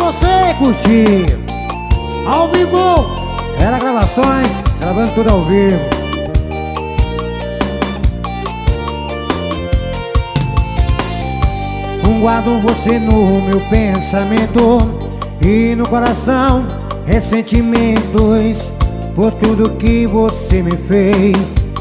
você curtir. Ao vivo, Era Gravações, gravando tudo ao vivo. Guardo você no meu pensamento e no coração ressentimentos por tudo que você me fez.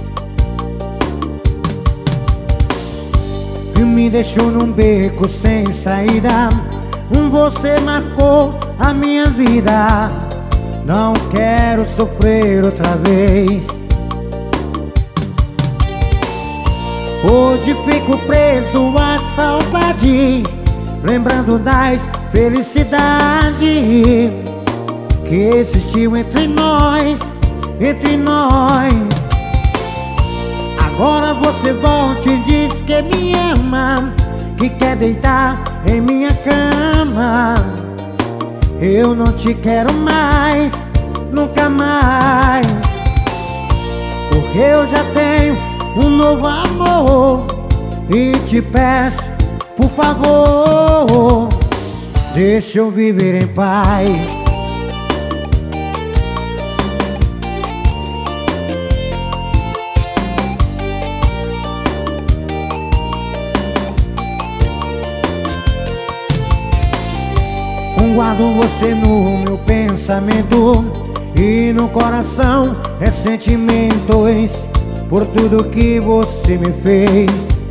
E me deixou num beco sem saída. Você marcou a minha vida. Não quero sofrer outra vez. Hoje fico preso à saudade, lembrando das felicidades que existiu entre nós, entre nós. Agora você volta e diz que me ama, que quer deitar em minha cama. Eu não te quero mais, nunca mais, porque eu já tenho um novo amor. E te peço, por favor, deixa eu viver em paz. Guardo você no meu pensamento e no coração ressentimentos por tudo que você me fez.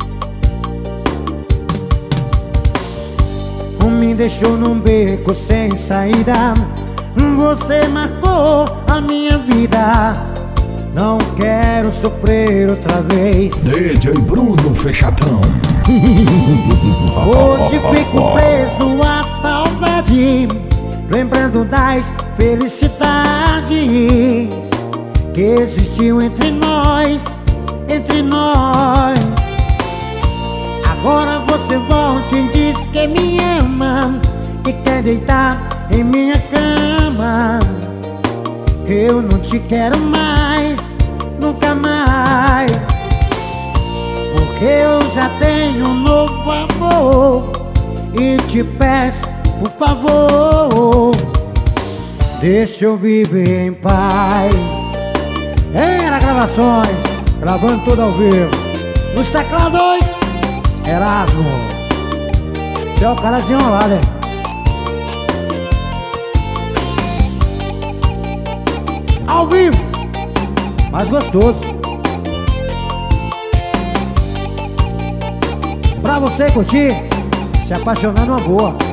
Me deixou num beco sem saída. Você marcou a minha vida. Não quero sofrer outra vez. DJ Bruno Fechadão. Hoje fico preso à saudade, lembrando das felicidades que existiu entre nós, entre nós. Agora você volta e diz que me ama, que quer deitar em minha cama. Eu não te quero mais, nunca mais, porque eu já tenho um novo amor. E te peço, por favor, deixa eu viver em paz. Era Gravações, gravando tudo ao vivo. Nos teclados, Erasmo. Você é o carazinho lá, né? Ao vivo, mais gostoso. Pra você curtir, se apaixonar numa boa.